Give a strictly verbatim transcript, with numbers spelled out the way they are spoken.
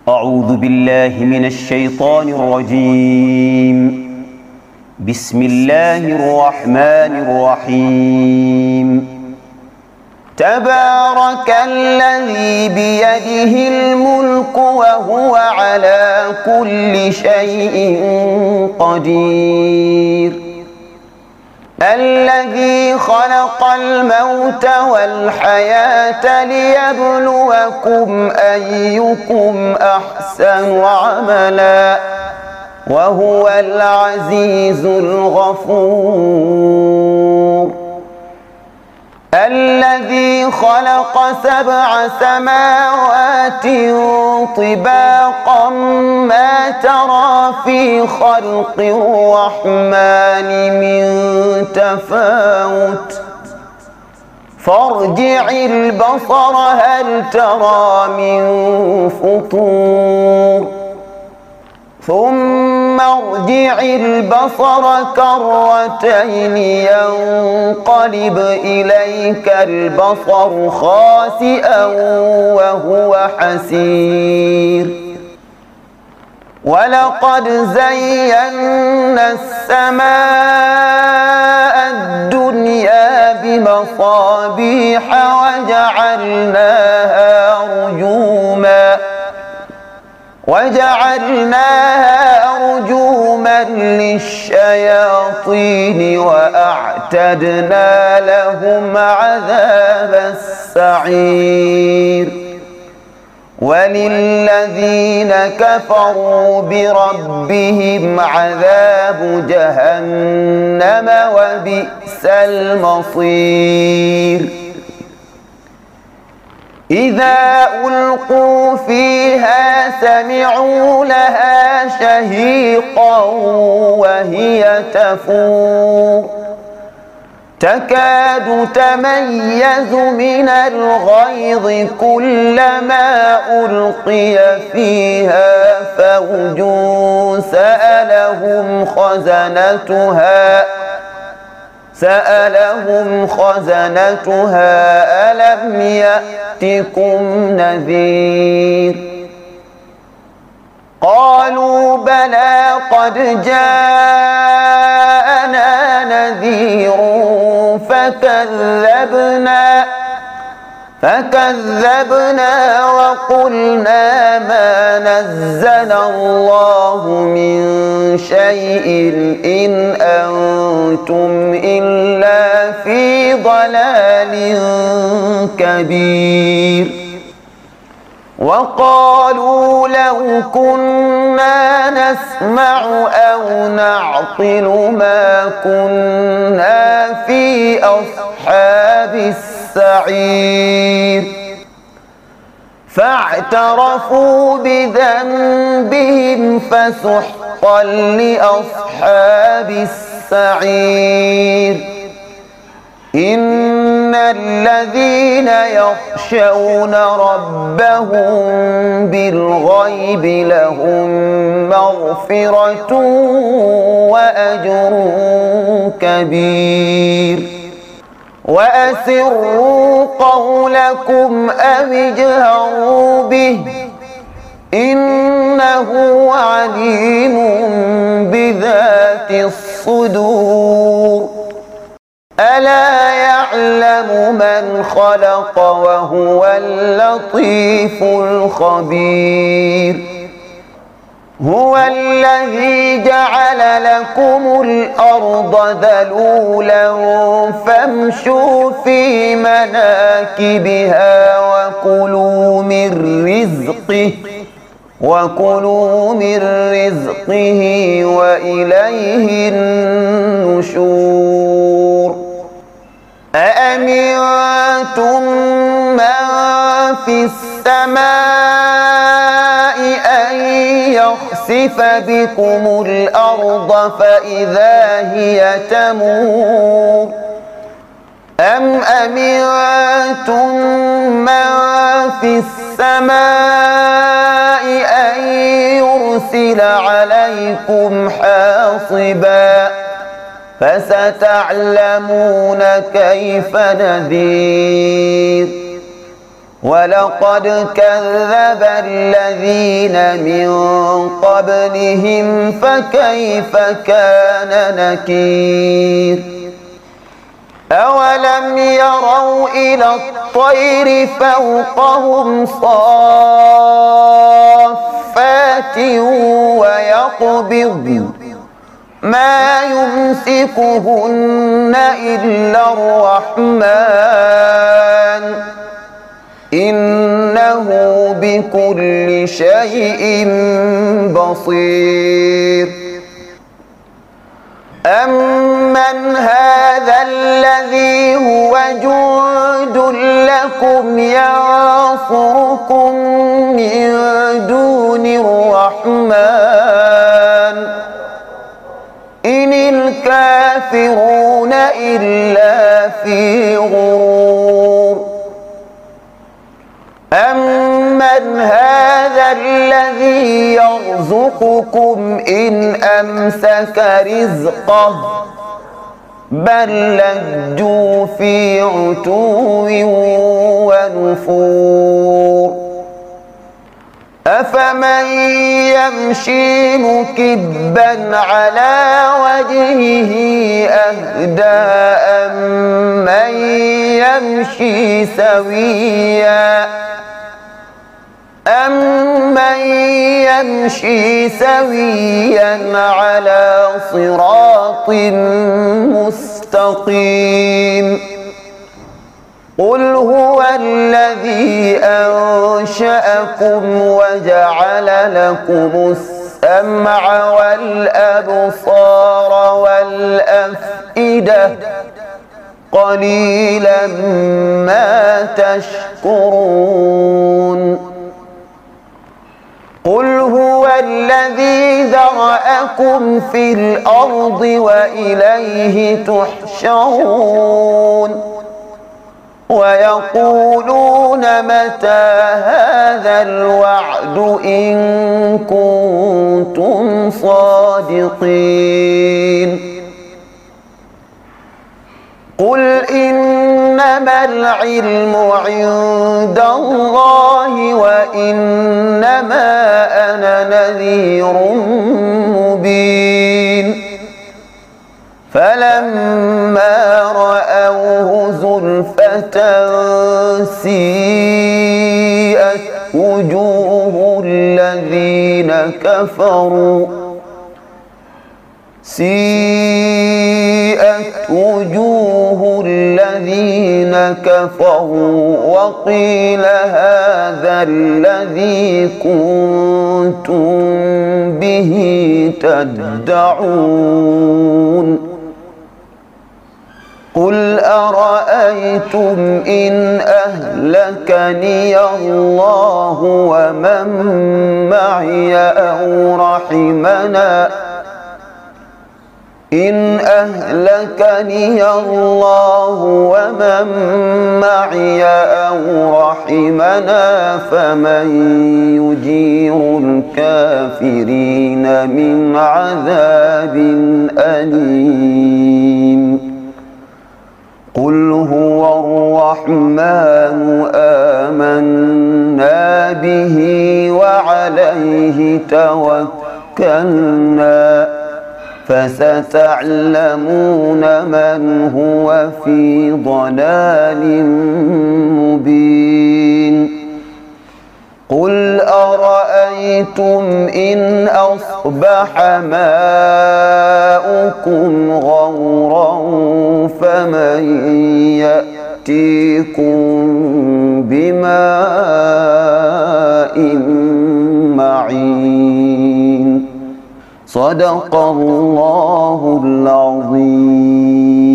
أعوذ بالله من الشيطان الرجيم. بسم الله الرحمن الرحيم. تبارك الذي بيده الملك وهو على كل شيء قدير. الذي خلق الموت والحياة ليبلوكم أيكم أحسن عملا وهو العزيز الغفور. الذي خلق سبع سماوات طباقا ما ترى في خلق الرحمن من تفاوت فارجع البصر هل ترى من فطور ثم ارجع البصر كرتين ينقلب إليك البصر خاسئا وهو حسير. ولقد زينا السماء الدنيا بمصابيح وجعلناها رجوما وجعلناها رجوما للشياطين وأعتدنا لهم عذاب السعير. وللذين كفروا بربهم عذاب جهنم وبئس المصير. إذا ألقوا فيها سمعوا لها شهيقا وهي تفور تكاد تميز من الغيظ كلما ألقي فيها فوج سألهم خزنتها سألهم خزنتها ألم يأتكم نذير. قالوا بلى قد جاءنا نذير فكذبنا فكذبنا وقلنا ما نزل الله من شيء إن أنتم إلا في ضلال كبير. وقالوا لو كنا نسمع أو نعقل ما كنا في أصحاب السعير. فاعترفوا بذنبهم فسحقا لأصحاب السعير. إن الذين يخشون ربهم بالغيب لهم مغفرة وأجر كبير. وأسروا قولكم أو اجهروا به إنه عليم بذات الصدور. ألا يعلم من خلق وهو اللطيف الخبير. هو الذي جعل لكم الأرض ذلولا فامشوا في مناكبها وكلوا من رزقه وكلوا من رزقه وإليه النشور. أأمنتم من في السماء أن يخسف بكم الأرض فإذا هي تمور أم أمنتم من في السماء أن يرسل عليكم حاصبا فستعلمون كيف نذير. ولقد كذب الذين من قبلهم فكيف كان نكير أولم يروا إلى الطير فوقهم صافات ويقبضن ما يمسكهن إلا الرحمن إنه بكل شيء بصير أمن هذا الذي هو جند لكم ينصركم من دون الرحمن إن الكافرون إلا في غرور أمن هذا الذي يرزقكم إن أمسك رزقه بل لجوا في عتو ونفور أفمن يمشي مكبا على وجهه أهدى أمن يمشي سويا أمن يمشي سويا على صراط مستقيم قل هو الذي أنشأكم وجعل لكم السمع والأبصار والأفئدة قليلا ما تشكرون قل هو الذي ذرأكم في الأرض وإليه تحشرون ويقولون متى هذا الوعد إن كنتم صادقين قل إنما العلم عند الله وإنما أنا نذير مبين فلما رأوه زلفة سيئت وجوه الذين كفروا سيئت وجوه الذين كفروا وقيل هذا الذي كنتم به تدعون قل أرأيتم إن أهلكني الله ومن معي أو رحمنا إن أهلكني الله ومن معي أو رحمنا فمن يجير الكافرين من عذاب أليم قل هو الرحمن آمنا به وعليه توكلنا فستعلمون من هو في ضلال مبين قل أرأيتم إن أصبح ماؤكم غورا فمن يأتيكم بماء معين صدق الله العظيم.